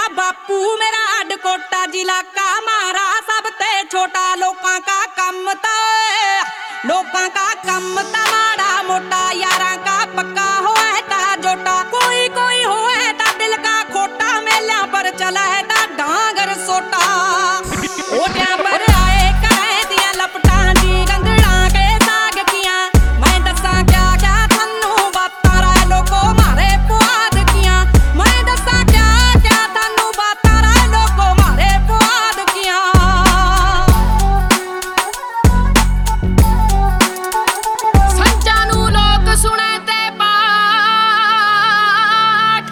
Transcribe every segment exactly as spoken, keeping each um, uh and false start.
बापू मेरा अडकोटा जिला का मारा सबते छोटा। लोकां का कम ता लोकां का कम ता माड़ा मोटा, यारां का पक्का होए ता जोटा। कोई कोई होए ता दिल का खोटा, मेलियां पर चला है ता डांगर सोटा। ओटियां पर आए करे दियां लपटां दी गंदड़ां के साग कियां। मैं दसां क्या क्या थन्नू बातां राय लोको मारे पुआद कियां। मैं दसां क्या क्या थन्नू बातां राय लोको मारे पुआद कियां। संजां नू लोक सुणे ते पाठ,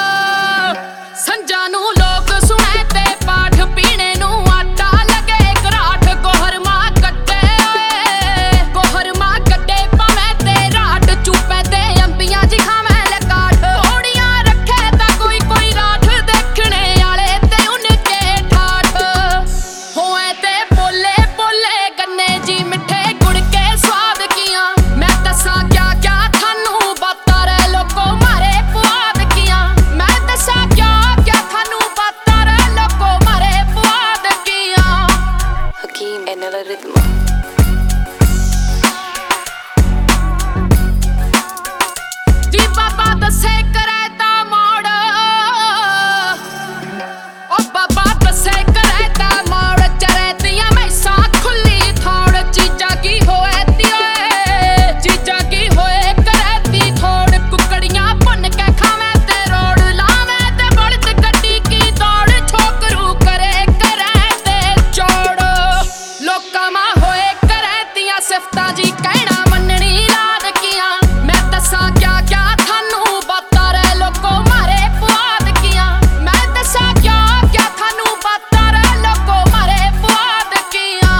संजां नू लोक सुणे ते पाठ। पीणे नू आटा लगे घराट, गोहर मां कड्डे गोहर मां कड्डे पावे ते राट। चुपे ते अंबियां जी खावे लकाठ, घोड़ियां रखे ता कोई कोई राठ। देखने आले ते उनके ठाठ होए ते बोले बोले गन्ने जी मिठे गुड़ के स्वाद कियां। मैं दसां क्या क्या थानू बातां रे लोको मारे पुआद कियां। मैं दसां क्या क्या थानू बातां रे लोको मारे पुआद कियां। Hakeem and Ella Ritmo. जी बाबा दसे करे ता मोड़, ओ बाबा दसे करे ता मोड़। चरे दियां मैसां खुली थोड़, चीजां की होए ती ओए चीजां की होए करे ती थोड़। कुकड़ियां भुन के खावे ते रोड़, लावे ते बड़द गड्डी की दौड़। छोकरू करे करे ते चौड़, लोकां मां होए करे तियां सिफतां जी कहना मननी लाद कियां। मैं दसां क्या क्या थानू बातां रे लोको मारे पुआद कियां। मैं दसां क्या क्या थानू बातां रे लोको मारे पुआद कियां।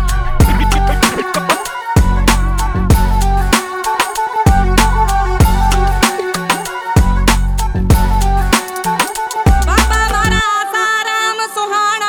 बाबा मारा आसाराम सुहाना,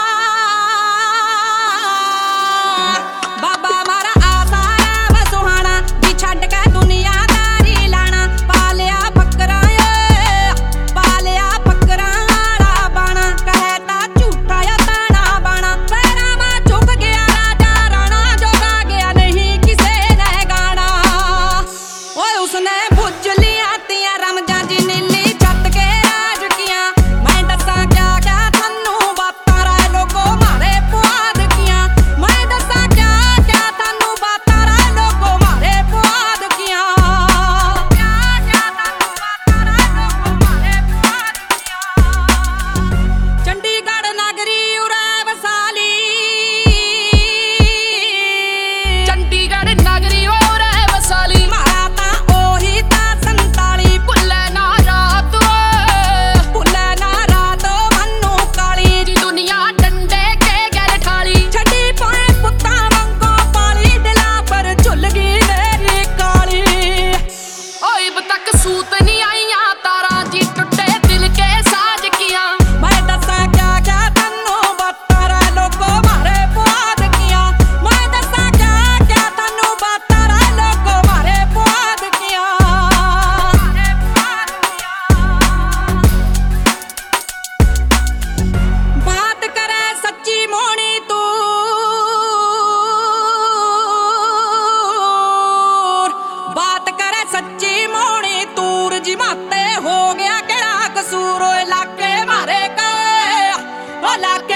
बाबा मारा आसाराम सुहाना। जी छड्ड के दुनियादारी लाना, पालिया बकरा पालिया बकरा आला बाना। कहे ता झूठा या ताना बाना, पैरां मां झुक गया राजा राणा। जोगा गया नहीं किसे ने गाना, ओए उसने भुज लिया तियां रमजां जी नीली छत के राज कियां। मैं दसां क्या क्या थन्नू बातां राय लोको मारे पुआद कियां। मैं दसां क्या क्या थन्नू बातां राय लोको मारे पुआद कियां। क्या क्या थन्नू बातां राय लोको मारे पुआद कियां। चंडीगढ़ नगरी उरे वसाली, चंडीगढ़ नगरी ओरे वसाली। मारा तां ओही ता संताली। भुल्ले ना रात ओए भुल्ले ना रात मन्नू काली। जी दुनिया डंडे के गैल ठाली। छड़ी पाए पुत्तां वांगो पाली, दिला पर झुल गई मेरी काली। ओ इब तक सूत नहीं आईयां तारा जी, टुटे दिल के साज कियां। मैं दसां क्या क्या थन्नू बातां राय लोको मारे पुआद कियां। मैं दसां क्या क्या थन्नू बातां राय लोको मारे पुआद कियां। मारे पुआद कियां। बात करे सच्ची मोहनी तूर, बात करे सच्ची मोहनी तूर। जी माते हो गया केड़ा कसूर, ओए लाके मारे के ओ लाके